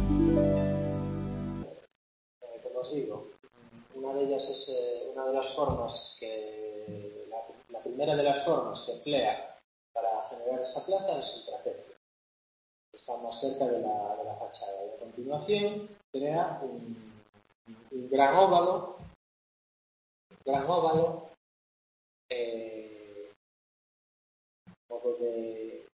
Como os digo, una de ellas es una de las formas que la primera de las formas que emplea para generar esa plaza es el trapecio. Está más cerca de la fachada. Y a continuación crea un gran óvalo, modo de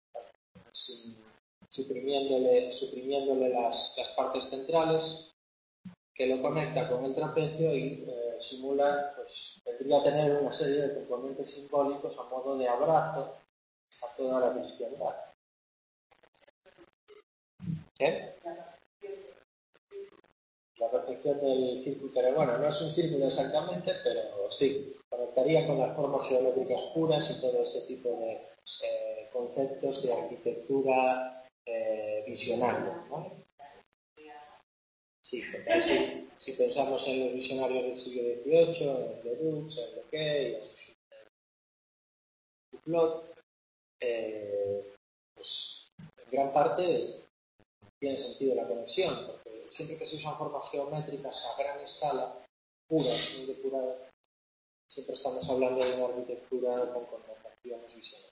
suprimiéndole las partes centrales, que lo conecta con el trapecio y simula, pues vendría a tener una serie de componentes simbólicos a modo de abrazo a toda la cristiandad. ¿Qué? La perfección del círculo, pero bueno, no es un círculo exactamente, pero sí, conectaría con las formas geométricas puras y todo ese tipo de conceptos de arquitectura visionaria, ¿no? Sí, porque si pensamos en los visionarios del siglo XVIII, en Ledoux, en Lequet, en Duclot, pues en gran parte tiene sentido la conexión, porque siempre que se usan formas geométricas a gran escala, puras, muy depuradas, siempre estamos hablando de una arquitectura con connotaciones visionarias.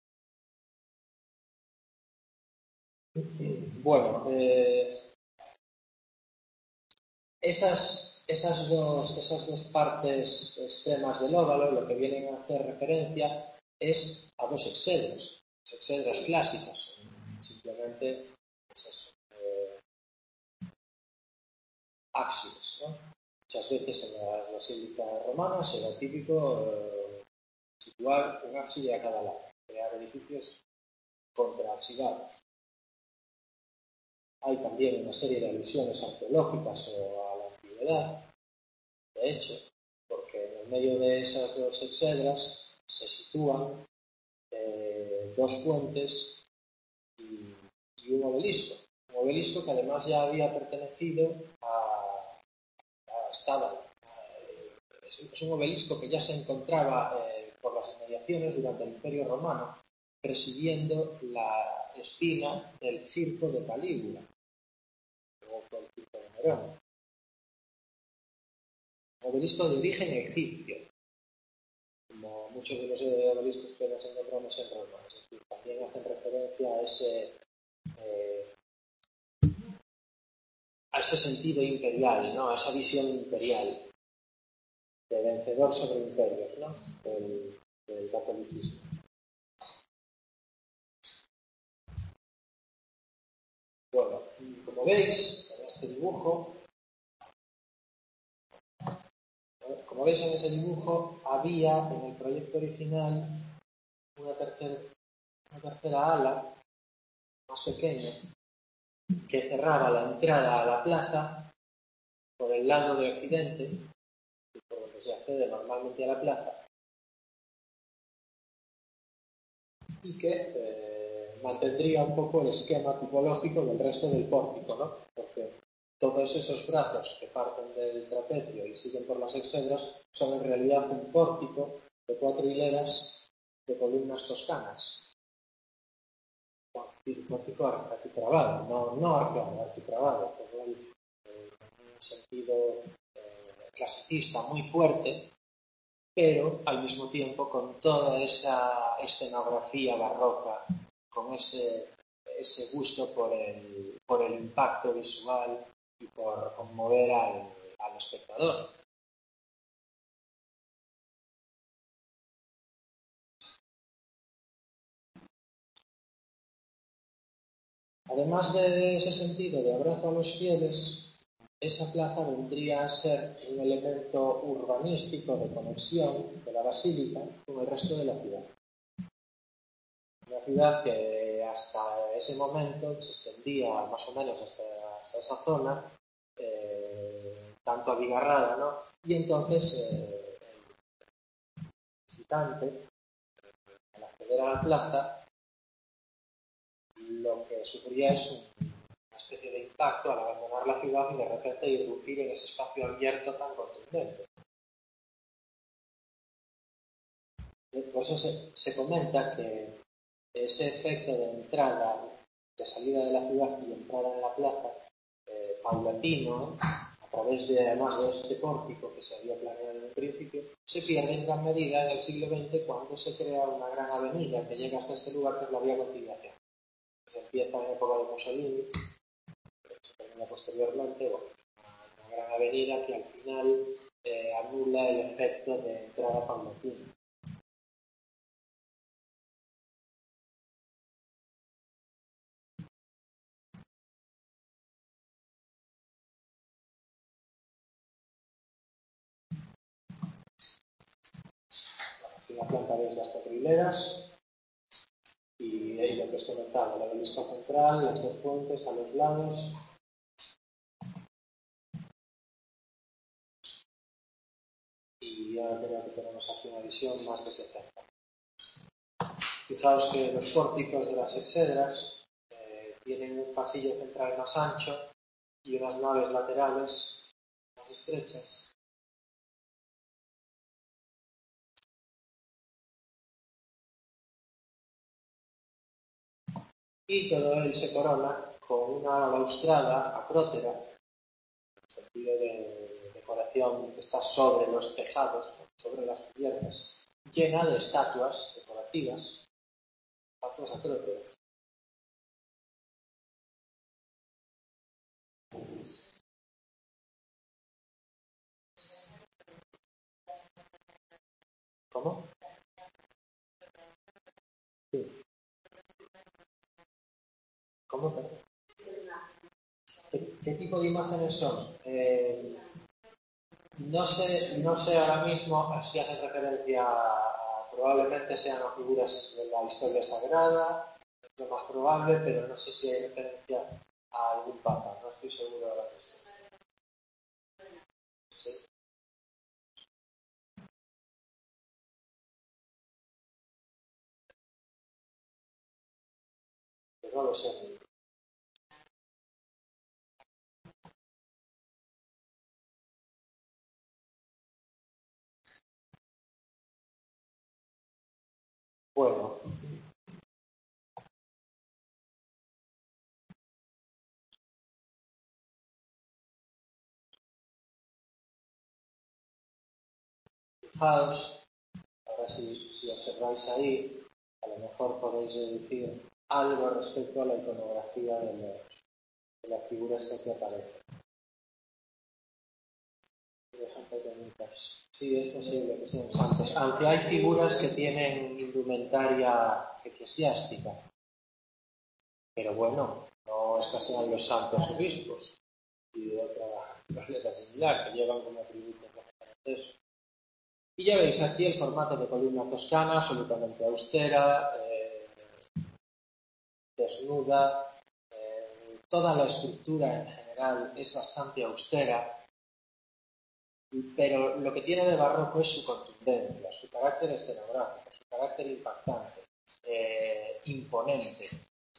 Bueno, esas dos partes extremas del óvalo lo que vienen a hacer referencia es a dos exedras clásicas, simplemente ábsides, ¿no? Muchas veces en las basílicas romanas era típico situar un ábside a cada lado, crear edificios contraabsidados. Hay también una serie de alusiones arqueológicas o a la antigüedad, de hecho, porque en el medio de esas dos exedras se sitúan dos puentes y un obelisco que además ya había pertenecido es un obelisco que ya se encontraba por las inmediaciones durante el Imperio Romano, presidiendo la espina del circo de Calígula, luego fue el circo de Nerón. Un obelisco de origen egipcio, como muchos de los obeliscos que nos encontramos en Roma. Es decir, también hacen referencia a ese sentido imperial, ¿no? A esa visión imperial de vencedor sobre imperios, ¿no? Del catolicismo. Bueno, como veis en este dibujo, en ese dibujo había en el proyecto original una tercera ala más pequeña que cerraba la entrada a la plaza por el lado de occidente, por donde se accede normalmente a la plaza, y que mantendría un poco el esquema tipológico del resto del pórtico, ¿no? Porque todos esos brazos que parten del trapecio y siguen por las exedras son en realidad un pórtico de 4 hileras de columnas toscanas. Pórtico arquitravado, no arqueado, arquitravado, con un sentido clasicista muy fuerte, pero al mismo tiempo con toda esa escenografía barroca, con ese gusto por el impacto visual y por conmover al espectador. Además de ese sentido de abrazo a los fieles, esa plaza vendría a ser un elemento urbanístico de conexión de la basílica con el resto de la ciudad. Una ciudad que hasta ese momento se extendía más o menos hasta esa zona, tanto abigarrada, ¿no? Y entonces el visitante, al acceder a la plaza, lo que sufría es una especie de impacto al abandonar la ciudad y de repente irrumpir en ese espacio abierto tan contundente. Por eso se comenta que ese efecto de entrada, de salida de la ciudad y entrada en la plaza, paulatino, a través de, además de este pórtico que se había planeado en un principio, se pierde en gran medida en el siglo XX cuando se crea una gran avenida que llega hasta este lugar, que es la Vía Conciliación. Se empieza en época de Mussolini, se termina posteriormente, bueno, una gran avenida que al final anula el efecto de entrada paulatina. Aquí la planta de las cuatro hileras y ahí lo que os comentaba, la vista central, las dos fuentes a los lados. Y ahora creo que tenemos aquí una visión más de 60. Fijaos que los pórticos de las exedras tienen un pasillo central más ancho y unas naves laterales más estrechas. Y todo él se corona con una balaustrada acrótera, en el sentido de decoración que está sobre los tejados, sobre las cubiertas, llena de estatuas decorativas, estatuas acróteras. ¿Cómo? Sí. ¿Cómo? ¿Qué tipo de imágenes son? No sé ahora mismo si hacen referencia probablemente sean las figuras de la historia sagrada, es lo más probable, pero no sé si hay referencia a algún papa, no estoy seguro ahora mismo. ¿Sí? Pues no lo sé. Bueno, fijaos, ahora si observáis ahí, a lo mejor podéis deducir algo respecto a la iconografía de las figuras que aquí aparecen. Son pequeñitas. Sí, es posible que sean santos. Aunque hay figuras que tienen indumentaria eclesiástica. Pero bueno, no es que sean los santos obispos y de otra planeta similar, que llevan como atributos eso. Y ya veis aquí el formato de columna toscana, absolutamente austera, desnuda. Toda la estructura en general es bastante austera. Pero lo que tiene de barroco es su contundencia, su carácter escenográfico, su carácter impactante, imponente.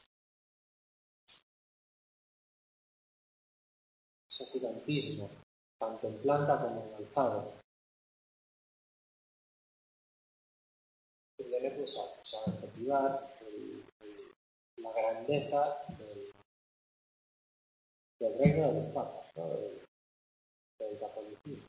Ese gigantismo, tanto en planta como en alzado. Tendré pues a objetivar la grandeza del reino de los papas, ¿no? del catolicismo.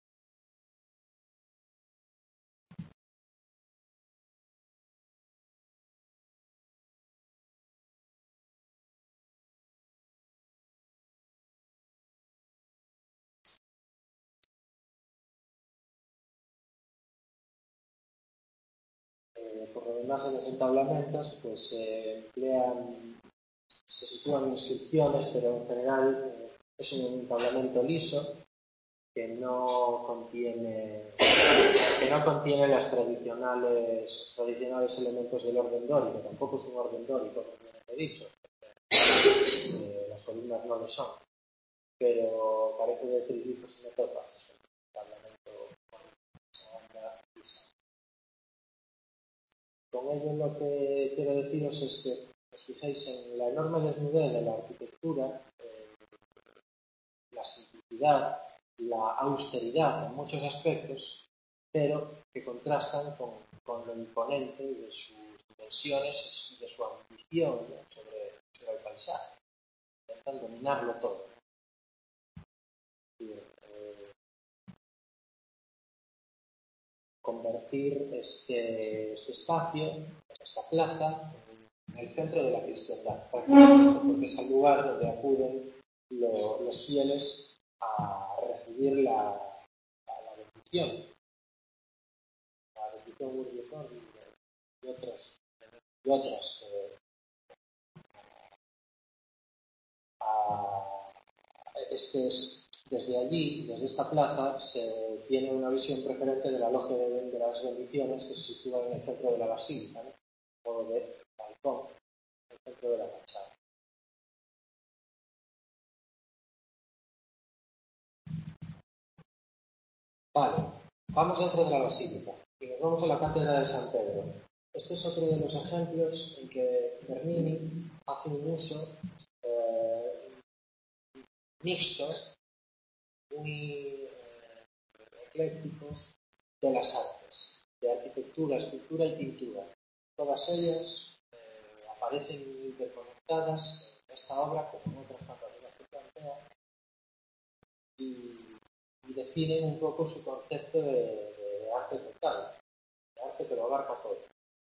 Por lo demás, en los entablamentos pues se sitúan inscripciones, pero en general es un entablamento liso que no contiene los tradicionales elementos del orden dórico, tampoco es un orden dórico, como he dicho, las columnas no lo son, pero carece de trilizos y metopas, es un entablamento con banda lisa. Con ello lo que quiero deciros es que os fijéis en la enorme desnudez de la arquitectura, la simplicidad, la austeridad en muchos aspectos, pero que contrastan con lo imponente de sus dimensiones y de su ambición, ¿no? sobre el paisaje. Intentan dominarlo todo. convertir este espacio, esta plaza, en el centro de la cristiandad, porque es el lugar donde acuden los fieles a recibir la bendición y otras. Desde allí, desde esta plaza, se tiene una visión preferente de la logia de las bendiciones que se sitúa en el centro de la basílica, ¿no? O de balcón, en el centro de la fachada. Vale, vamos dentro de la basílica y nos vamos a la cátedra de San Pedro. Este es otro de los ejemplos en que Bernini hace un uso mixto, muy eclécticos de las artes, de arquitectura, escultura y pintura. Todas ellas aparecen interconectadas en esta obra, como en otras tantas de las que plantea, y definen un poco su concepto de arte total, de arte que lo abarca todo.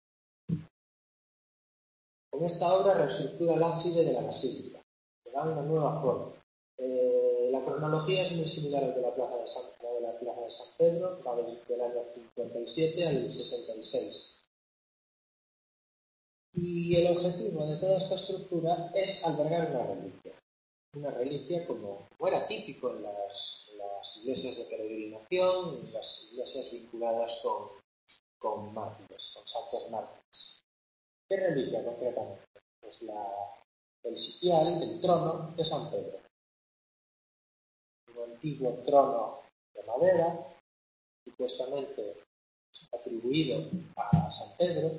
Con esta obra reestructura el ábside de la basílica, que da una nueva forma. La cronología es muy similar al de la plaza de San Pedro, va desde el año 57 al 66. Y el objetivo de toda esta estructura es albergar una reliquia como era típico en las iglesias de peregrinación, en las iglesias vinculadas con mártires, con santos mártires. ¿Qué reliquia concretamente? Pues el sitial del trono de San Pedro. Un antiguo trono de madera, supuestamente atribuido a San Pedro,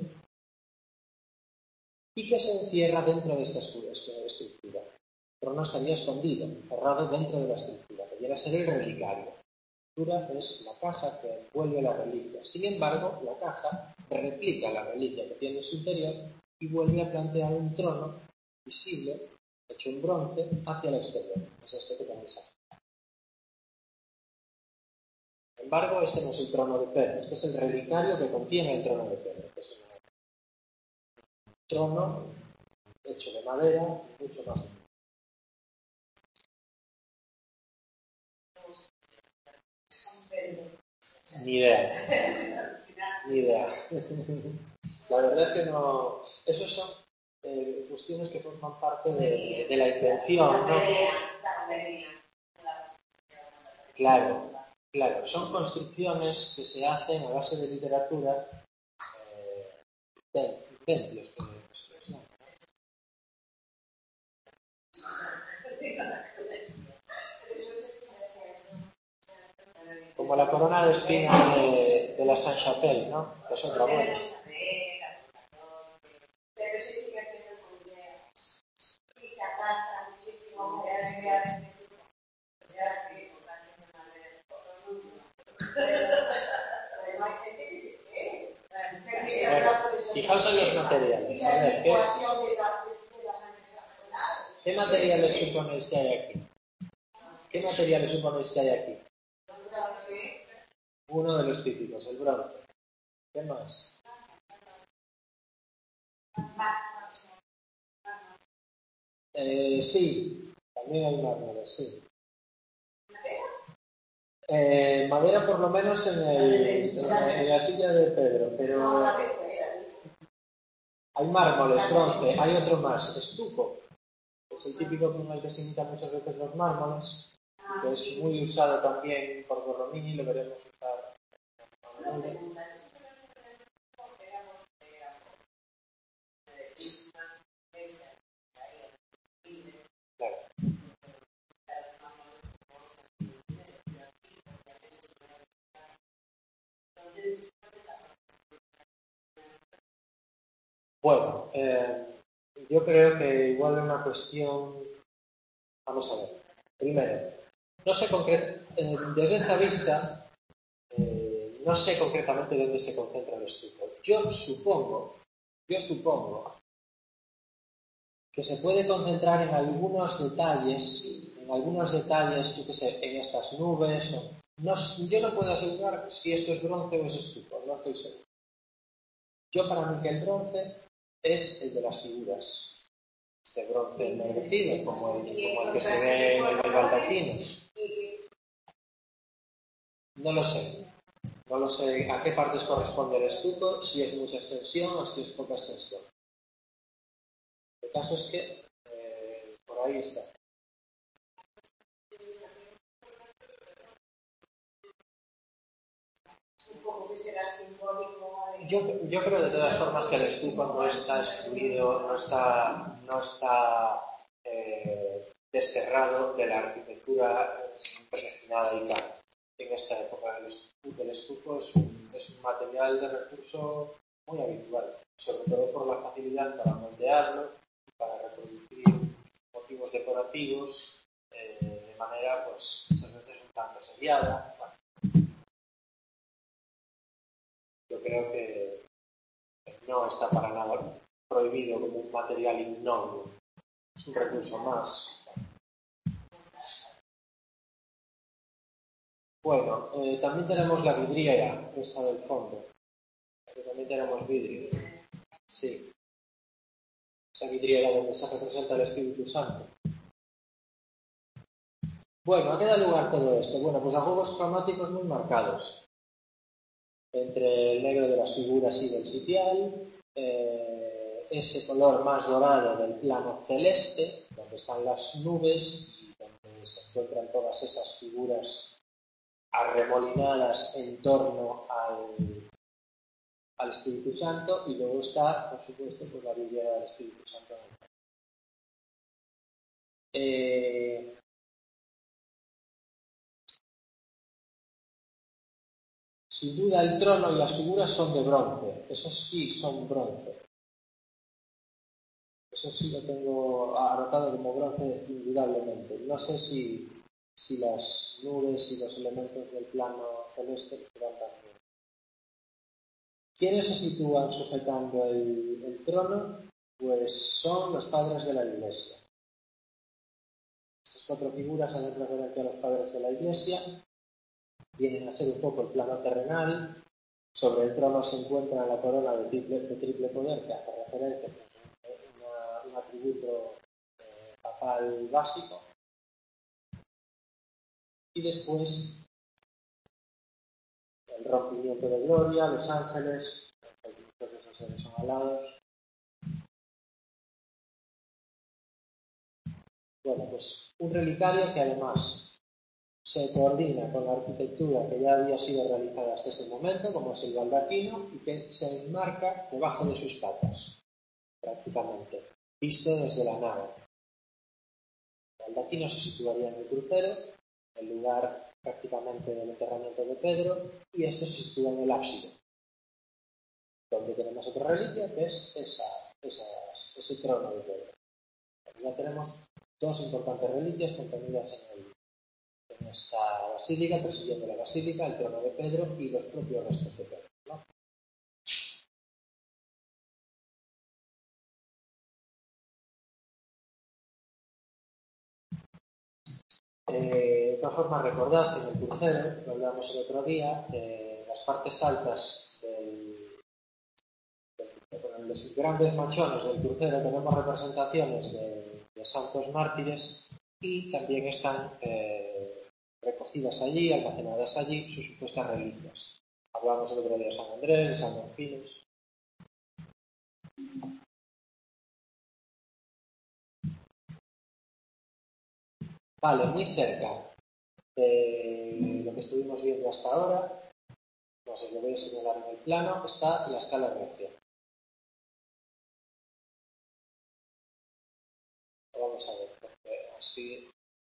y que se encierra dentro de esta estructura. El trono estaría escondido, encerrado dentro de la estructura, que viene a ser el relicario. La estructura es la caja que envuelve la reliquia. Sin embargo, la caja replica la reliquia que tiene en su interior y vuelve a plantear un trono visible, hecho en bronce, hacia el exterior. Es este que tenéis aquí. Sin embargo, este no es el trono de Pedro, este es el relicario que contiene el trono de Pedro, que es un trono hecho de madera, mucho más. Ni idea. La verdad es que no. Esos son cuestiones que forman parte de la invención, ¿no? Claro. Son construcciones que se hacen a base de literatura, inventos, como la corona de espinas de la Sainte-Chapelle, ¿no? Que es otra buena. Fijaos en los materiales. A ver, ¿qué materiales suponéis que hay aquí? ¿Qué materiales suponéis que hay aquí? Uno de los típicos, el bronce. ¿Qué más? Sí, también hay mármoles, sí. Madera por lo menos en la silla de Pedro, pero hay mármoles, bronce, hay otro más, estuco. Es el típico con el que se imitan muchas veces los mármoles, que es muy usado también por Borromini, lo veremos usar. Claro. Bueno, yo creo que igual es una cuestión. Vamos a ver. Primero, no sé desde esta vista, no sé concretamente dónde se concentra el estuco. Yo supongo que se puede concentrar en algunos detalles, yo qué sé, en estas nubes, No, yo no puedo asegurar si esto es bronce o es estuco, no estoy seguro. Yo para mí que el bronce es el de las figuras. Este bronce ennegrecido, como el que se ve en el baldaquino. No lo sé. No lo sé a qué partes corresponde el estuco, si es mucha extensión o si es poca extensión. El caso es que por ahí está. Yo creo de todas formas que el estuco no está excluido, no está desterrado de la arquitectura predestinada y tal. En esta época el estuco es un material de recurso muy habitual, sobre todo por la facilidad para moldearlo y para reproducir motivos decorativos de manera, pues, muchas veces un tanto seriada. Bueno, yo creo que no está para nada prohibido como un material innocuo. Es un recurso más. Bueno, también tenemos la vidriera, esta del fondo. Aquí también tenemos vidrio. Sí, esa vidriera donde se representa el Espíritu Santo. Bueno, ¿a qué da lugar todo esto? Bueno, pues a juegos cromáticos muy marcados. Entre el negro de las figuras y del sitial, ese color más dorado del plano celeste, donde están las nubes y donde se encuentran todas esas figuras arremolinadas en torno al Espíritu Santo, y luego está, por supuesto, pues la vidriera del Espíritu Santo. Sin duda el trono y las figuras son de bronce, esos sí son bronce. Eso sí lo tengo anotado como bronce indudablemente. No sé si las nubes y los elementos del plano celeste serán también. ¿Quiénes se sitúan sujetando el trono? Pues son los padres de la Iglesia. Estas cuatro figuras hacen referencia a los padres de la Iglesia. Vienen a ser un poco el plano terrenal. Sobre el trono se encuentra la corona de triple poder, que hace referencia a un atributo papal básico. Y después el rompimiento de gloria, los ángeles, muchos de esos seres son alados. Bueno, pues un relicario que además se coordina con la arquitectura que ya había sido realizada hasta ese momento, como es el baldaquino, y que se enmarca debajo de sus patas, prácticamente, visto desde la nave. El baldaquino se situaría en el crucero, el lugar prácticamente del enterramiento de Pedro, y esto se sitúa en el ábside, donde tenemos otra reliquia, que es ese trono de Pedro. Aquí ya tenemos dos importantes reliquias contenidas en esta basílica, presidiendo la basílica, el trono de Pedro y los propios restos de Pedro, ¿no? De todas formas, recordad que en el crucero, lo hablamos el otro día, las partes altas en los grandes machones del crucero tenemos representaciones de santos mártires, y también están recogidas allí, almacenadas allí, sus supuestas reliquias. Hablamos el otro día de San Andrés, de San Donfinos. Vale, muy cerca de lo que estuvimos viendo hasta ahora, no sé, lo voy a señalar en el plano, está la escala regia. Vamos a ver, porque así...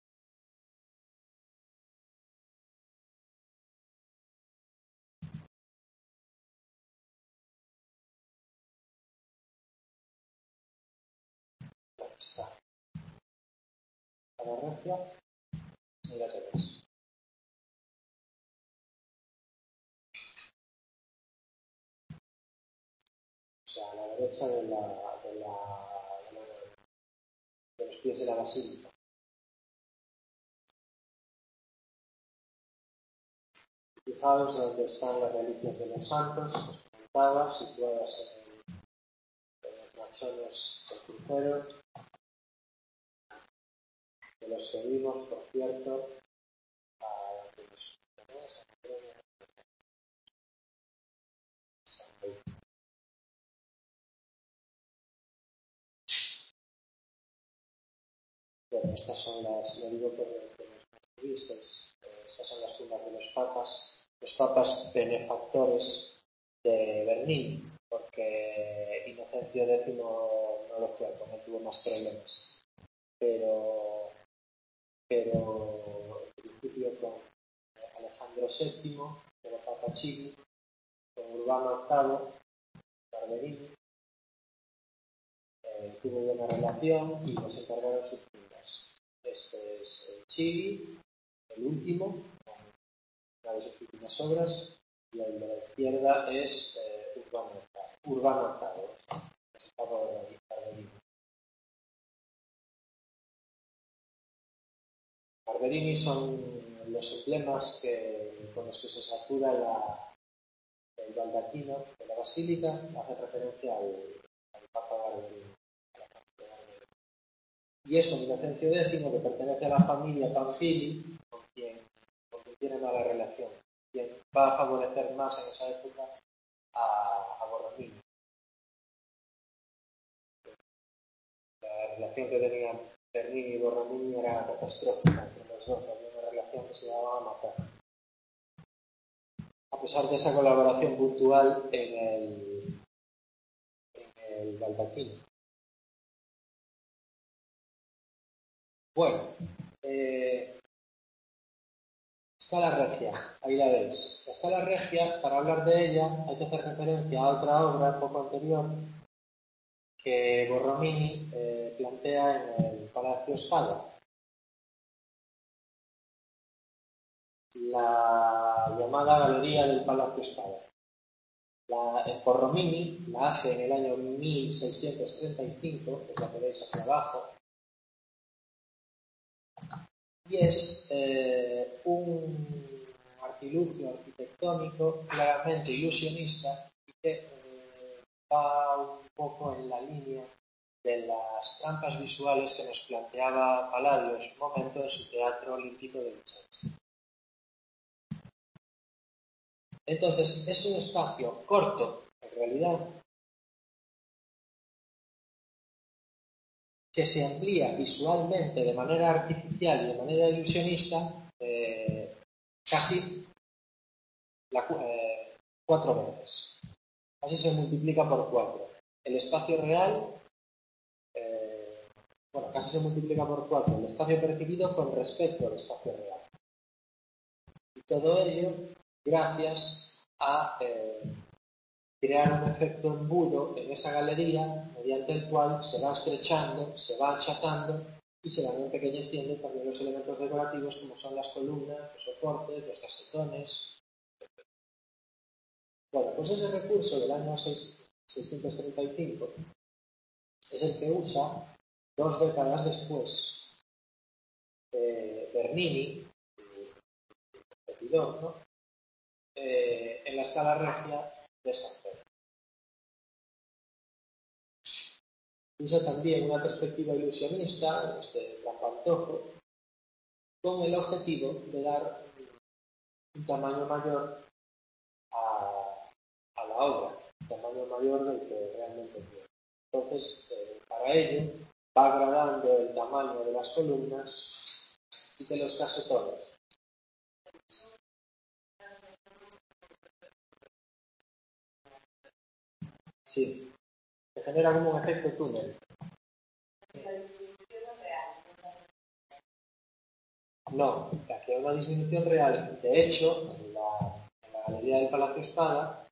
Aquí está. Escala regia, y ya tenéis. O sea, a la derecha de los pies de la basílica. Fijaos donde están las reliquias de los santos, os comentaba, situadas en los machones del crucero, de los que vimos, por cierto, a los bueno, estas son las, lo digo por los turistas, estas son las tumbas de los papas benefactores de Bernini, porque Inocencio X no lo fue, con él tuvo más problemas. Pero en principio con Alejandro VII, pero Papa Chigi, con Urbano VIII, Barberini, tuvo buena relación y nos encargaron sus tumbas. Este es el Chigi, el último, una de sus últimas obras, y el de la izquierda es Urbano VIII, el Papa Barberini. Barberini son los emblemas con los que se satura el baldaquino de la basílica, hace referencia al Papa Barberini. Y es un Inocencio X que pertenece a la familia Pamphili, con quien tiene mala relación, quien va a favorecer más en esa época a Borromini. La relación que tenían Bernini y Borromini era catastrófica entre los dos, había una relación que se llamaba matar. A pesar de esa colaboración puntual en el baldaquino. Bueno, escala regia, ahí la veis. La escala regia, para hablar de ella, hay que hacer referencia a otra obra poco anterior que Borromini plantea en el Palacio Scala. La llamada Galería del Palacio Scala. Borromini la hace en el año 1635, es la que veis aquí abajo, y es un artilugio arquitectónico claramente ilusionista y que va un poco en la línea de las trampas visuales que nos planteaba Palladio en su momento en su Teatro Olímpico de Vicenza. Entonces, es un espacio corto, en realidad, que se amplía visualmente de manera artificial y de manera ilusionista casi 4 veces. Casi se multiplica por 4. El espacio real, casi se multiplica por 4 el espacio percibido con respecto al espacio real. Y todo ello gracias a crear un efecto embudo en esa galería mediante el cual se va estrechando, se va achatando y se van empequeñeciendo también los elementos decorativos como son las columnas, los soportes, los casetones. Bueno, pues ese recurso del año 635 es el que usa 2 décadas después Bernini, ¿no? En la escala regia de San Pedro. Usa también una perspectiva ilusionista, este trampantojo, con el objetivo de dar un tamaño mayor a la obra, un tamaño mayor del que realmente tiene. Entonces, para ello, va agradando el tamaño de las columnas y de los casetones. Sí, se genera como un efecto túnel. No, aquí hay una disminución real. De hecho, en la galería del Palacio Espada,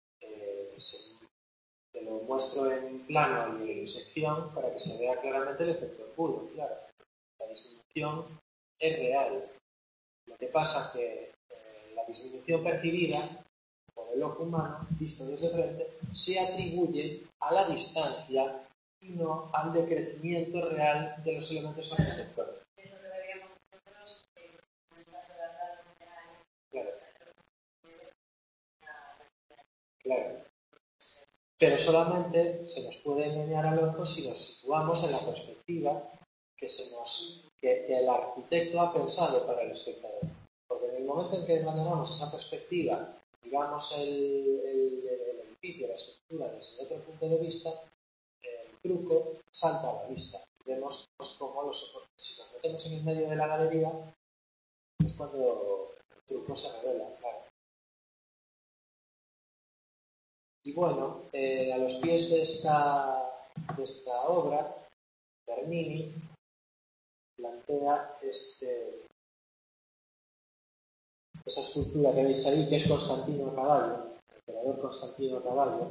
te lo muestro en plano y en sección para que se vea claramente el efecto embudo. Claro, la disminución es real. Lo que pasa es que la disminución percibida por el ojo humano, visto desde frente, se atribuye a la distancia y no al decrecimiento real de los elementos arquitectónicos. Claro. Claro. Pero solamente se nos puede engañar al ojo si nos situamos en la perspectiva que el arquitecto ha pensado para el espectador. Porque en el momento en que abandonamos esa perspectiva, digamos el edificio, la estructura desde otro punto de vista, el truco salta a la vista. Vemos cómo los soportes, si nos metemos en el medio de la galería, es cuando el truco se revela, claro. Y bueno, a los pies de esta obra, Bernini plantea esa escultura que veis ahí, que es Constantino Cavallo, el emperador Constantino Cavallo.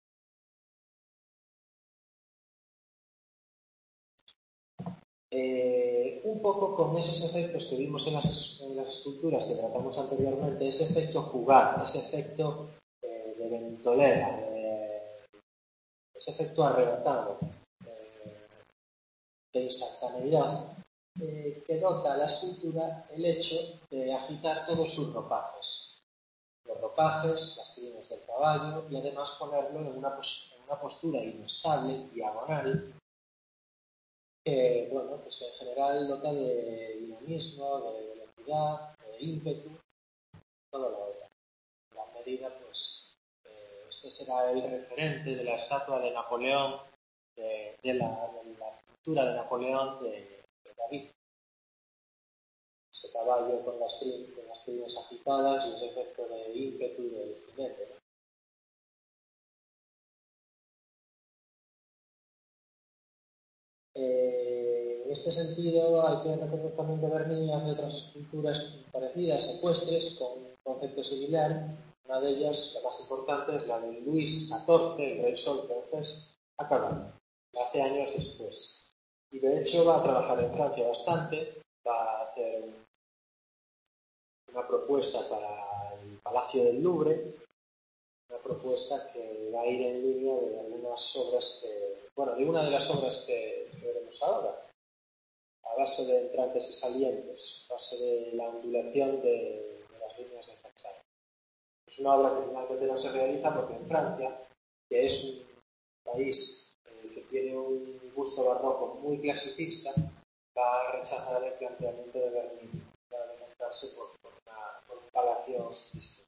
Un poco con esos efectos que vimos en las esculturas que tratamos anteriormente, ese efecto jugar, ese efecto de ventolera, ese efecto arrebatado, de instantaneidad, que nota a la escultura el hecho de agitar todos sus ropajes. Los ropajes, las crines del caballo, y además ponerlo en una postura inestable, diagonal, que, bueno, pues que en general dota de dinamismo, de velocidad, de ímpetu, todo lo otro. En la medida, pues, este será el referente de la estatua de Napoleón, de la pintura de Napoleón de David. Ese caballo con las crines agitadas y ese efecto de ímpetu del jinete, ¿no? En este sentido, hay que reconocer también que Bernini hace otras esculturas parecidas, ecuestres, con un concepto similar. Una de ellas, la más importante, es la de Luis XIV, el rey sol francés, a caballo, hace años después. Y de hecho va a trabajar en Francia bastante, va a hacer una propuesta para el Palacio del Louvre, una propuesta que va a ir en línea de algunas obras de una de las obras que veremos ahora, a base de entrantes y salientes, a base de la ondulación de las líneas de fachada. Es una obra que finalmente no se realiza porque en Francia, que es un país que tiene un gusto barroco muy clasicista, va a rechazar el planteamiento de Bernini, va a decantarse por un palacio distinto,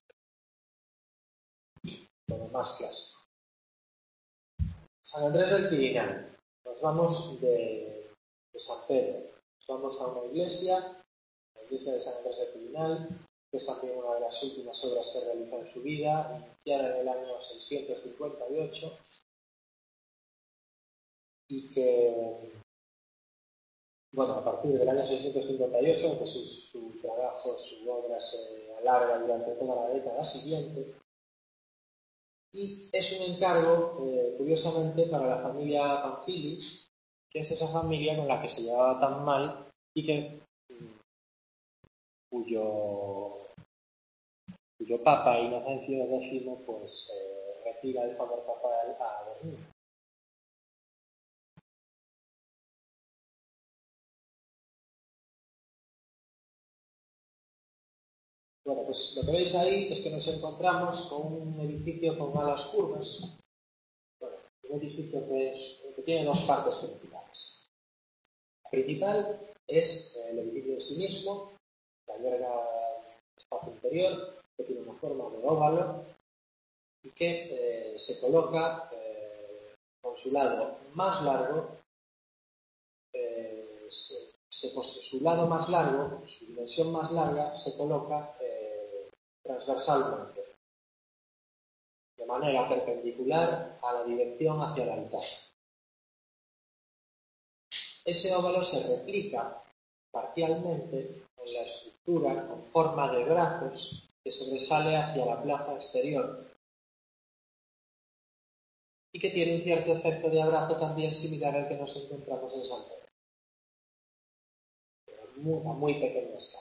como más clásico. San Andrés del Quirinal. Nos vamos de San Pedro. Nos vamos a una iglesia, la iglesia de San Andrés del Quirinal, que es también una de las últimas obras que realizó en su vida, iniciada en el año 658, y que, bueno, a partir del año 658, aunque su trabajo, su obra se alarga durante toda la década siguiente, y es un encargo, curiosamente, para la familia Pamphili, que es esa familia con la que se llevaba tan mal y cuyo papa Inocencio X pues retira el favor papal a Bernini. Bueno, pues lo que veis ahí es que nos encontramos con un edificio con alas curvas. Bueno, un edificio que tiene dos partes principales. La principal es el edificio en sí mismo, que alberga espacio interior, que tiene una forma de óvalo y que se coloca con su lado más largo, su lado más largo, su dimensión más larga, se coloca transversalmente, de manera perpendicular a la dirección hacia el altar. Ese óvalo se replica parcialmente en la estructura con forma de brazos que sobresale hacia la plaza exterior y que tiene un cierto efecto de abrazo también similar al que nos encontramos en San Pedro, pero a muy pequeña escala.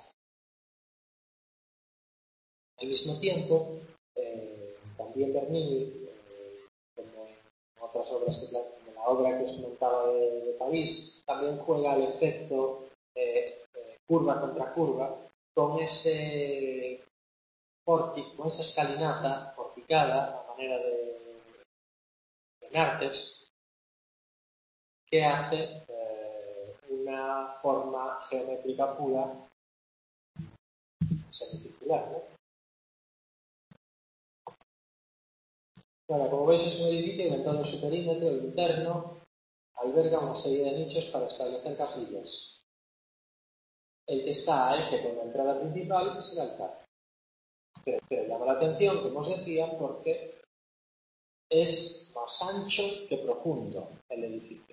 Al mismo tiempo, también Bernini, como en otras obras, como la obra que os comentaba de París, también juega el efecto curva contra curva con ese pórtico, con esa escalinata porticada a manera de Nartes, que hace una forma geométrica pura semicircular, ¿no? Bueno, como veis, es un edificio orientado en su perímetro interno, alberga una serie de nichos para establecer capillas. El que está a eje con la entrada principal es el altar. Pero llama la atención, como os decía, porque es más ancho que profundo el edificio.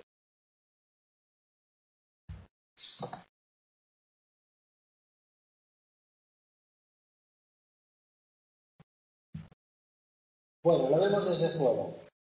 Bueno, lo vemos desde fuera.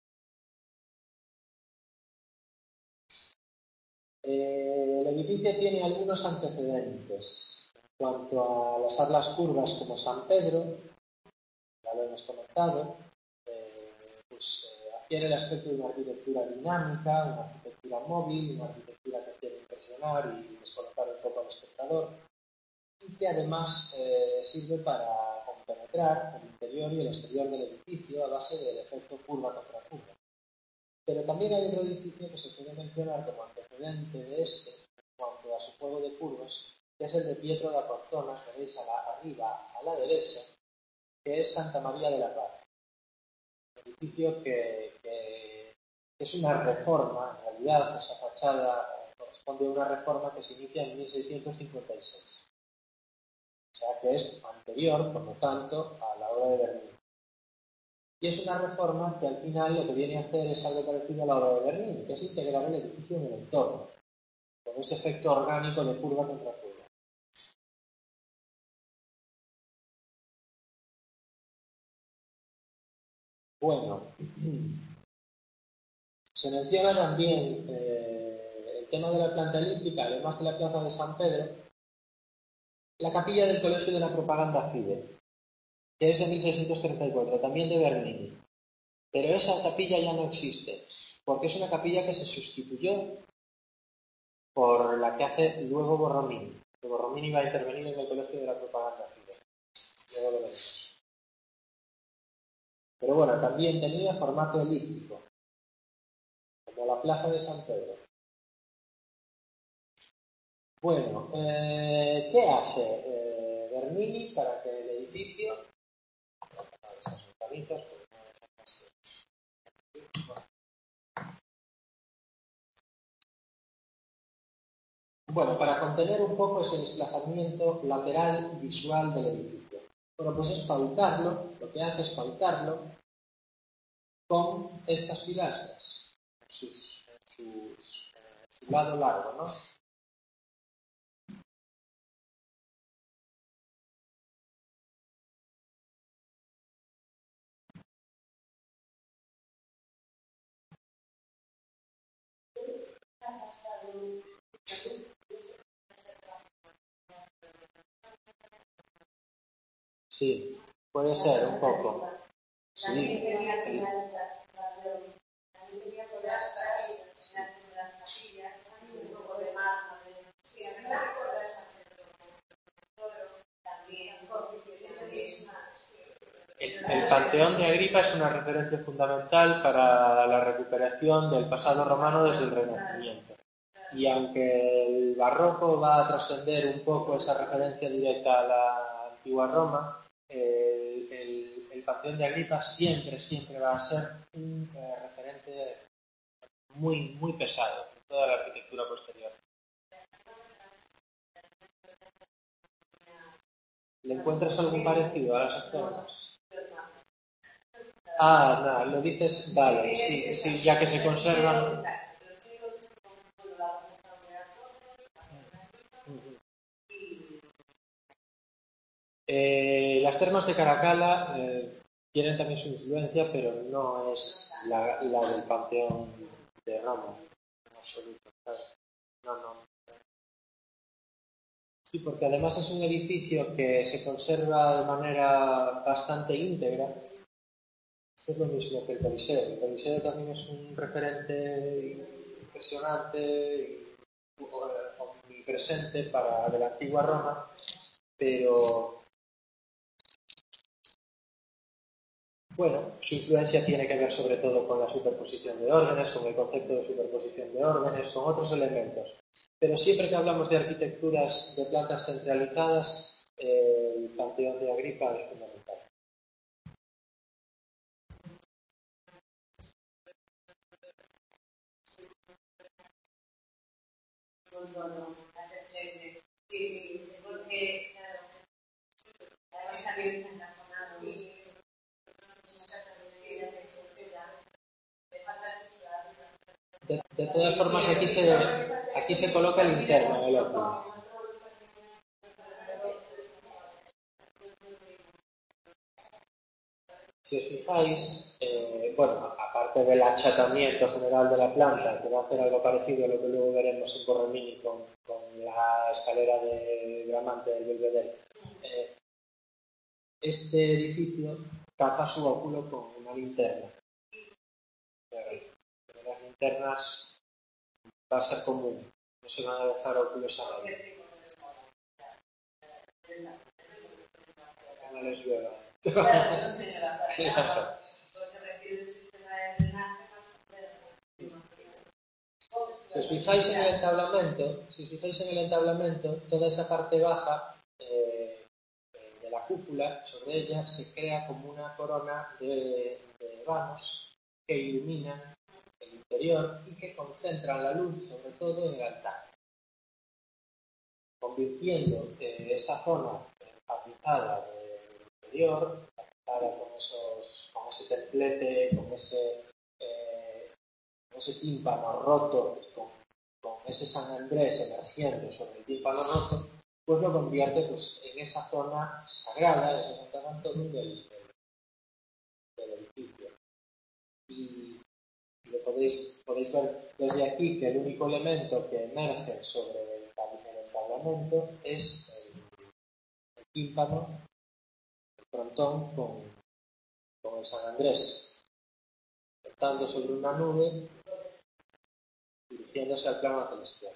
El edificio tiene algunos antecedentes. En cuanto a las alas curvas como San Pedro, ya lo hemos comentado, adquiere el aspecto de una arquitectura dinámica, una arquitectura móvil, una arquitectura que quiere impresionar y descolocar un poco al espectador, y que además sirve para compenetrar el interior y el exterior del edificio a base del efecto curva contra curva. Pero también hay otro edificio que se puede mencionar como antecedente de este, en cuanto a su juego de curvas, que es el de Pietro da Cortona, que veis arriba a la derecha, que es Santa María de la Paz. Un edificio que es una reforma, en realidad esa fachada corresponde a una reforma que se inicia en 1656. O sea que es anterior, por lo tanto, a la obra de Bernini. Y es una reforma que al final lo que viene a hacer es algo parecido a la obra de Bernini, que es integrar el edificio en el entorno, con ese efecto orgánico de curva contra curva. Bueno, se menciona también el tema de la planta elíptica, además de la plaza de San Pedro, la capilla del Colegio de la Propaganda Fide, que es de 1634, también de Bernini. Pero esa capilla ya no existe, porque es una capilla que se sustituyó por la que hace luego Borromini. Que Borromini va a intervenir en el Colegio de la Propaganda Fide. Luego lo veremos. Pero bueno, también tenía formato elíptico, como la plaza de San Pedro. Bueno, ¿qué hace Bernini para que el edificio... Estas ventanitas, bueno, para contener un poco ese desplazamiento lateral visual del edificio. Bueno, pues es pautarlo, lo que hace es pautarlo con estas pilastras, su lado largo, ¿no? Sí, puede ser un poco. Sí. El Panteón de Agripa es una referencia fundamental para la recuperación del pasado romano desde el Renacimiento. Y aunque el barroco va a trascender un poco esa referencia directa a la antigua Roma, el Panteón de Agripa siempre va a ser un referente muy pesado en toda la arquitectura posterior. ¿Le encuentras algún parecido a las externas? Ah, nada, lo dices, vale, sí, ya que se conservan. Las termas de Caracalla tienen también su influencia, pero no es la del Panteón de Roma, en absoluto. No. Sí, porque además es un edificio que se conserva de manera bastante íntegra. Esto es lo mismo que el Coliseo. El Coliseo también es un referente impresionante y omnipresente de la antigua Roma, pero Bueno, su influencia tiene que ver sobre todo con la superposición de órdenes, con el concepto de superposición de órdenes, con otros elementos. Pero siempre que hablamos de arquitecturas de plantas centralizadas, el panteón de Agripa es fundamental. De todas formas, aquí se coloca el interno en el óculo. Si os fijáis, bueno, aparte del achatamiento general de la planta, que va a hacer algo parecido a lo que luego veremos en Borromini con la escalera de Bramante del Belvedere, este edificio tapa su óculo con una linterna. Pero las linternas va a ser común, no se van a dejar óculos a nadie. No les llueva. Claro. Si os fijáis en el entablamento, toda esa parte baja de la cúpula, sobre ella se crea como una corona de vanos que iluminan el interior y que concentran la luz, sobre todo en el altar, convirtiendo esta zona tapizada del interior, tapizada con ese templete, con ese tímpano roto, con ese San Andrés emergiendo sobre el tímpano roto, pues lo convierte pues, en esa zona sagrada, en ese San Antonio del edificio. Y lo podéis ver desde aquí que el único elemento que emerge sobre el entablamento es el tímpano, el frontón con el San Andrés, flotando sobre una nube, dirigiéndose al plano celestial.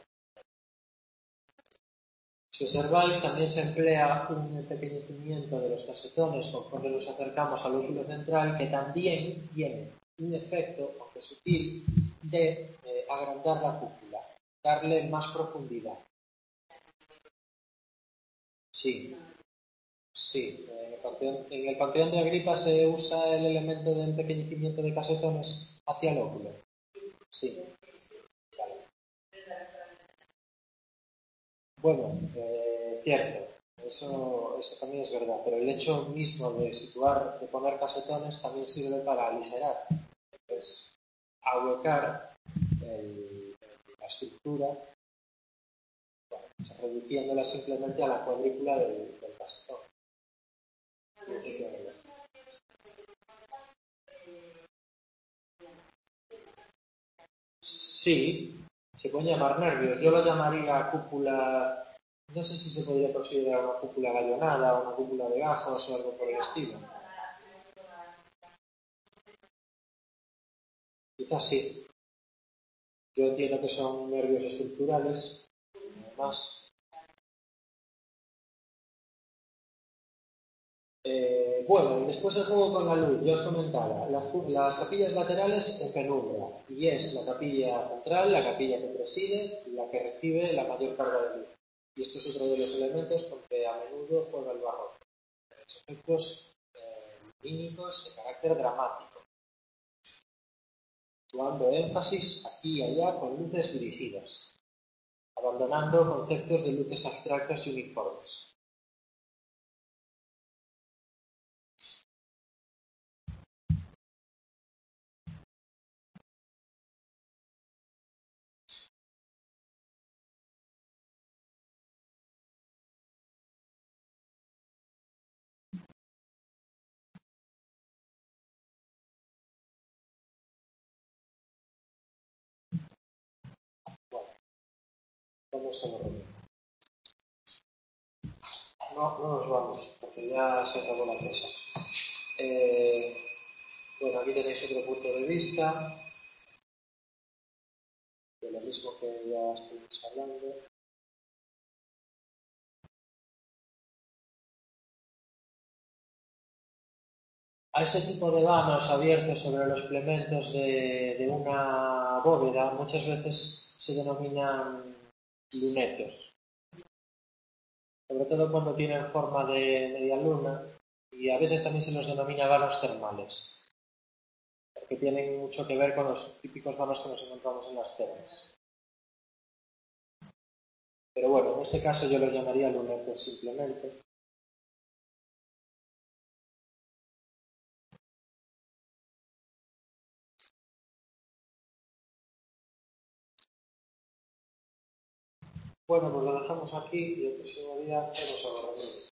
Si observáis, también se emplea un empequeñecimiento de los casetones conforme nos acercamos al óculo central, que también tiene un efecto, aunque sutil, de agrandar la cúpula, darle más profundidad. Sí, sí. En el panteón de Agripa se usa el elemento de empequeñecimiento de casetones hacia el óculo. Sí. Vale. Bueno, cierto, eso también es verdad, pero el hecho mismo de poner casetones también sirve para aligerar, pues, ahuecar la estructura, bueno, reduciéndola simplemente a la cuadrícula del casetón. Sí, se pueden llamar nervios. Yo lo llamaría cúpula. No sé si se podría considerar una cúpula gallonada o una cúpula de gajos o algo por el estilo. Quizás sí. Yo entiendo que son nervios estructurales. Además, bueno, y después el juego con la luz, ya os comentaba, las capillas laterales en penumbra, y es la capilla central, la capilla que preside, la que recibe la mayor carga de luz. Y esto es otro de los elementos con que a menudo juega el barroco. Los efectos lumínicos de carácter dramático, actuando énfasis aquí y allá con luces dirigidas, abandonando conceptos de luces abstractas y uniformes. Bueno, vamos a lo reunión. No nos vamos, porque ya se acabó la cosa. Bueno, aquí tenéis otro punto de vista, de lo mismo que ya estuvimos hablando. A ese tipo de vanos abiertos sobre los plementos de una bóveda muchas veces se denominan lunetos, sobre todo cuando tienen forma de media luna, y a veces también se los denomina vanos termales, porque tienen mucho que ver con los típicos vanos que nos encontramos en las termas. Pero bueno, en este caso yo los llamaría lunetos simplemente. Bueno, pues lo dejamos aquí y el próximo día vamos a ver.